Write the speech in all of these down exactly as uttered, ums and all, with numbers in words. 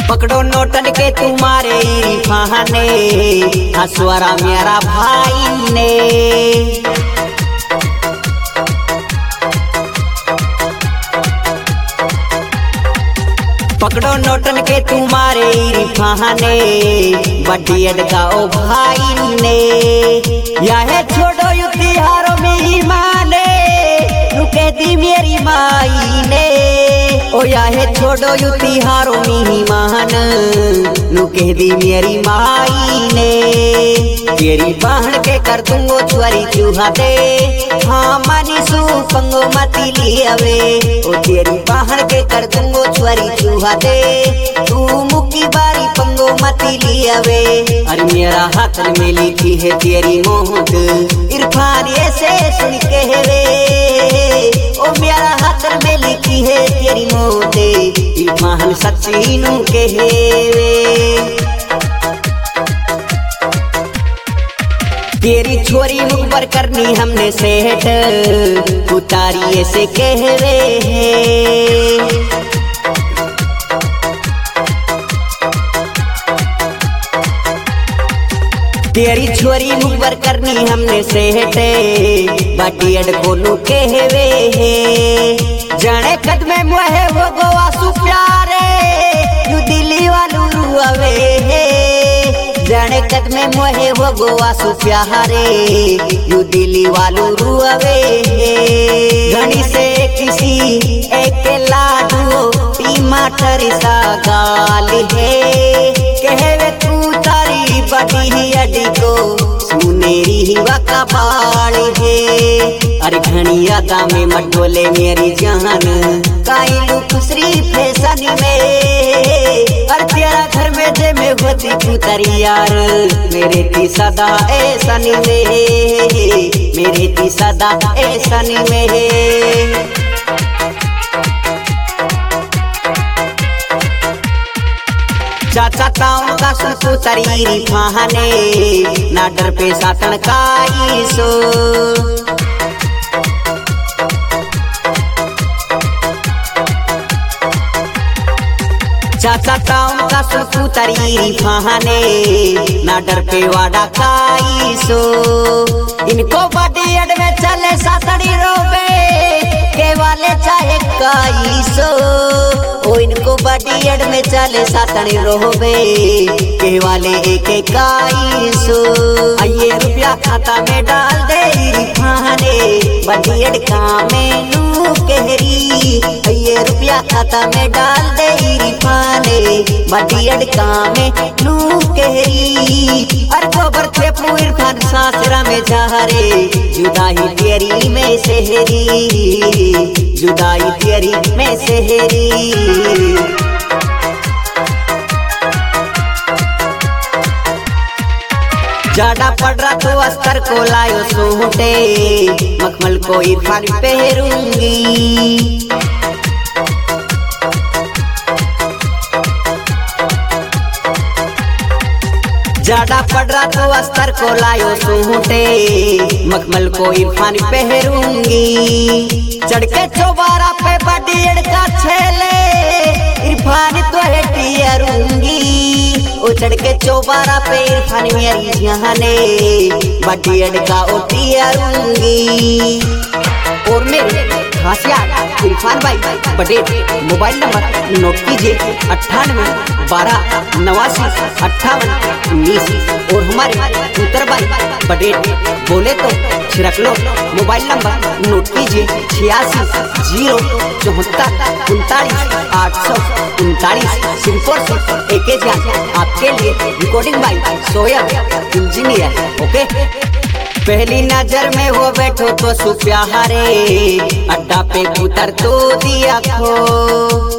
पकड़ो नोटन के तुम्हारे इरफाने, हसवारा मेरा भाई ने। पकड़ो नोटन के तुम्हारे इरफाने, बड्डी अडकाओ भाई ने। यह छोड़ो यू तिहारों में ही माने, रुके दी मेरी माई ने। ओ यह छोड़ो यू तिहारों में ही मान, रुके दी मेरी माई ने। तेरी बहन के कर दूंगो छुआरी चूहा दे, हाँ मानी सू पंगो मती लियावे। ओ तेरी बहन के कर दूंगो छुआरी चूहा दे, तू मुक्की बारी पंगो मती लियावे। अरे मेरा हाथ में लिखी है तेरी मोहत, इरफान ऐसे सुन के वे। ओ मेरा हाथ में लिखी है तेरी मोहत, इरफान सच्ची नू के वे। तेरी छोरी मुखबर करनी हमने सेठ, उतारी ऐसे कह रहे हैं। तेरी छोरी मुखबर करनी हमने सेठ, बाटी अडको नु कहवे है। जाने कदमे मुहे हो गोवा सु प्यारे, यू दिल्ली वालू रुआवे है। जाने कदमे मोहे हो गोवा सु प्यारे, यू दिल्ली वालू रुआवे है। घनी से किसी एक लाडू टमाटर सा गाल है, कहवे तू तारी बड़ी अडी को सुनेरी वका बाल है। अरे घनी यादा में मटोले मेरी जान, काई लू खुसरी फैशन में। अरे तेरा घर में जे में होती तू तारी यार, मेरे ती सदा ऐसा नी में, मेरे ती सदा ऐसा नी में। चाचा ताऊ का सुसु तरीरी फाने, ना डर पे सातन काई सो। चाचा ताऊ का सुसु तरीरी फाने, ना डर पे वाडा काई सो। इनको बड़ी अड में चले सातड़ी रोबे, के वाले चाहे काई सो। ओ इनको बड़ी अड में चले सातड़ी रोबे, के वाले एक एक काई सो। आइए रुपया खाता में डाल दे इरफाने, बड़ी अड का में नू कहरी। आइए रुपया खाता में डाल दे इरफाने, बड़ी अड का में नू कहरी। अर गोबर थे पू इरफान सासरा में जारे, जुदाई तेरी में सेहरी, जुदाई तेरी में सेहरी। जाड़ा पड़ रहा तो अस्तर को लायो सूटे, मखमल को इरफान पहरूंगी। जाड़ा पड़ रहा तो अस्तर को लायो सूटे, मखमल को इरफान पहरूंगी। चढ़ के चौबारा पे बड़ी अड़का छेले, इरफान तो है टियरूंगी। ओ चढ़ के चौबारा पे इरफान मेरी जाने, बड़ी अड़का ओ टियरूंगी। और मेरे खासिया इरफान भाई बड़े मोबाइल नंबर नोट कीजिए, अट्ठानवे बारह नवासी अट्ठावन उन्नीस। और हमारे पुत्र भाई बड़े बोले तो छिड़क लो, मोबाइल नंबर नोट कीजिए, छियासी जीरो चौहत्तर उनतालीस आठ सौ उनतालीस। सिंपल से एक आपके लिए recording by Soyab engineer. Okay, पहली नजर में वो बैठो तो सुप्यारे, अड्डा पे उतर तो दिया खो।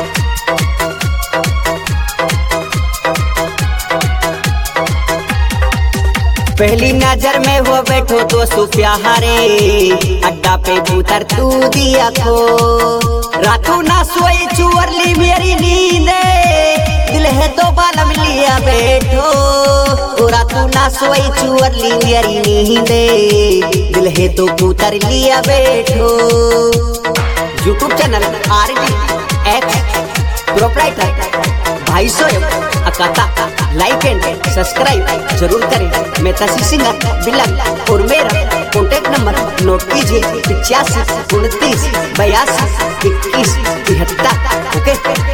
पहली नजर में वो बैठो तो सुप्यारे, अड्डा पे उतर तू दिया खो। रातों ना सोई चुअरली मेरी नींदे, दिल है तो बालम लिया बैठो। रातों ना सोई चुअरली मेरी नींदे, दिल है तो पुतर लिया बैठो। YouTube channel R D X proprietor भाई सो कहता लाइक एंड सब्सक्राइब जरूर करें। मैं तसी सिंगर बिलल और मेरा कॉन्टेक्ट नंबर नोट कीजिए पिचासी उनतीस बयासी इक्कीस तिहत्तर। ओके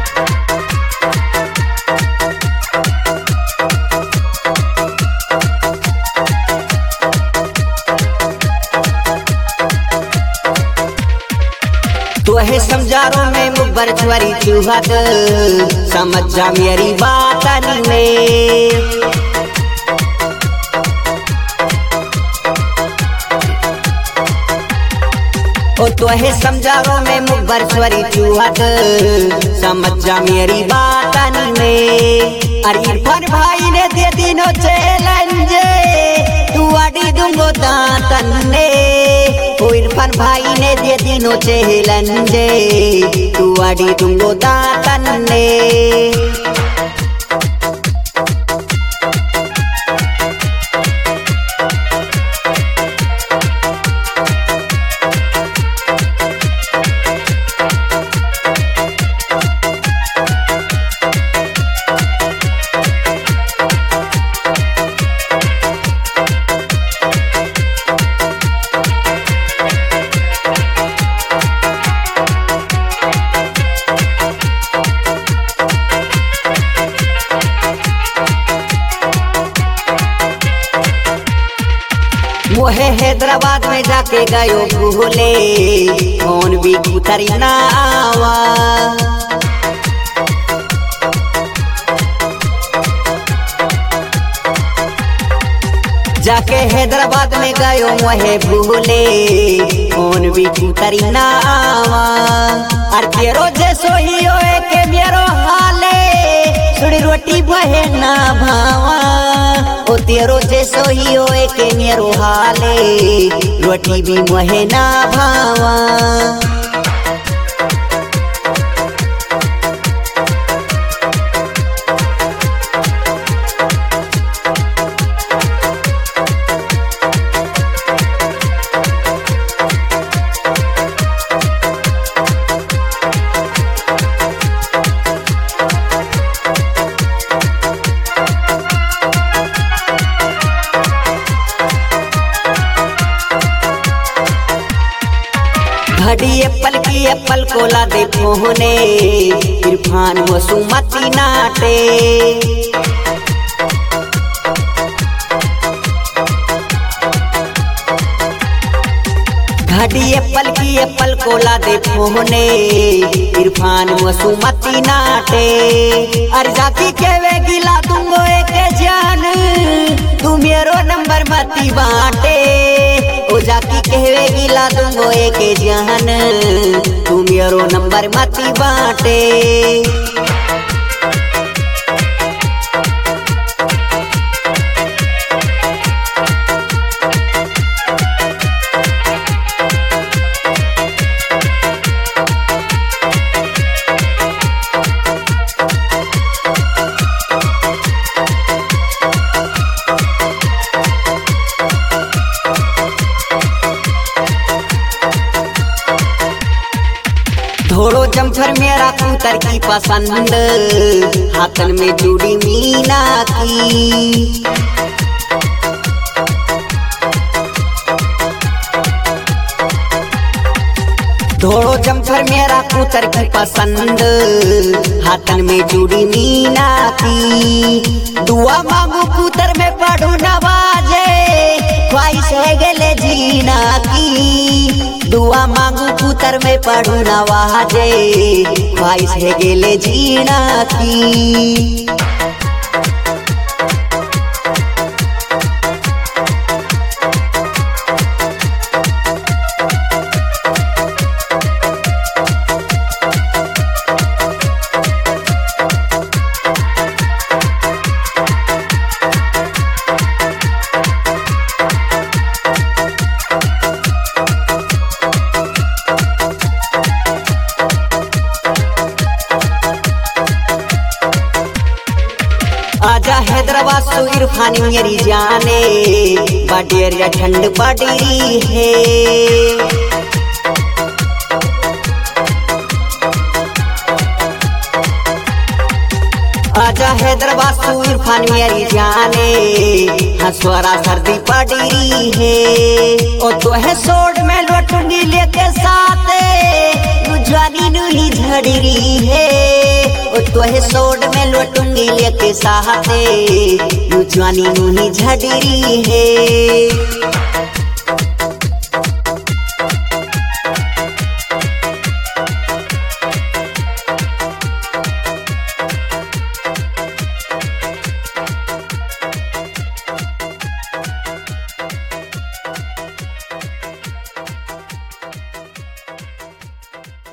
तो है समझारो में मुबर छुरी चूहत समझ जा मेरी बात में। ओ तो है समझारो में मुबर छुरी चूहत समझ जा मेरी बात में। अरे इरफान भाई ने दे दिनो चैलेंज तू आड़ी दूंगो दांतन ने। ओ इरफान भाई ने दे दिनो चैलेंज तू आड़ी दूंगो दांतन ने। मोहे हैदराबाद में जाके गयो भूले कौन भी उतरी ना आवा। जाके हैदराबाद में गयो मोहे भूले कौन भी उतरी ना आवा। और तेरो जैसो ही होए के मेरो हाले सुड़ी रोटी बहे ना भावा। ओ तेरो जैसो ही होए के मेरो हाले रोटी भी बहे ना भावा। घड़ी एप्पल की एप्पल कोला देखो होने इरफान वसुमती नाटे। घड़ी एप्पल की एप्पल कोला देखो होने इरफान वसुमती नाटे। अर जाकी केवे गिला दूंगो एक जान तू मेरो नंबर मती बाटे। ओ जाकी कहवे गिला दूंगो एक जान तू मेरो नंबर मती बाटे। धोड़ो जमफर मेरा कूतर की पसंद हाथन में जुड़ी मीना की। धोड़ो जमफर मेरा कूतर की पसंद हाथन में जुड़ी मीना की। दुआ मांगू कूतर में पढ़ू नवाजे ख्वाहिश है गले जीना की। दुआ मांगू कूतर में पढ़ू नवाजे ख्वाहिश है गले जीना की। आजा हैदराबाद सो इरफानी मेरी जाने बाडेरिया ठंड बाडेरी है। आजा हैदराबाद सू इरफान मेरी जाने हंसवारा सर्दी पड़ी है ओ तो है सोड में लौटूंगी लेके साथे जवानी नू ही झड़ी है ओ तो है सोड में लौटूंगी लेके साथे जवानी नू ही झड़ी है।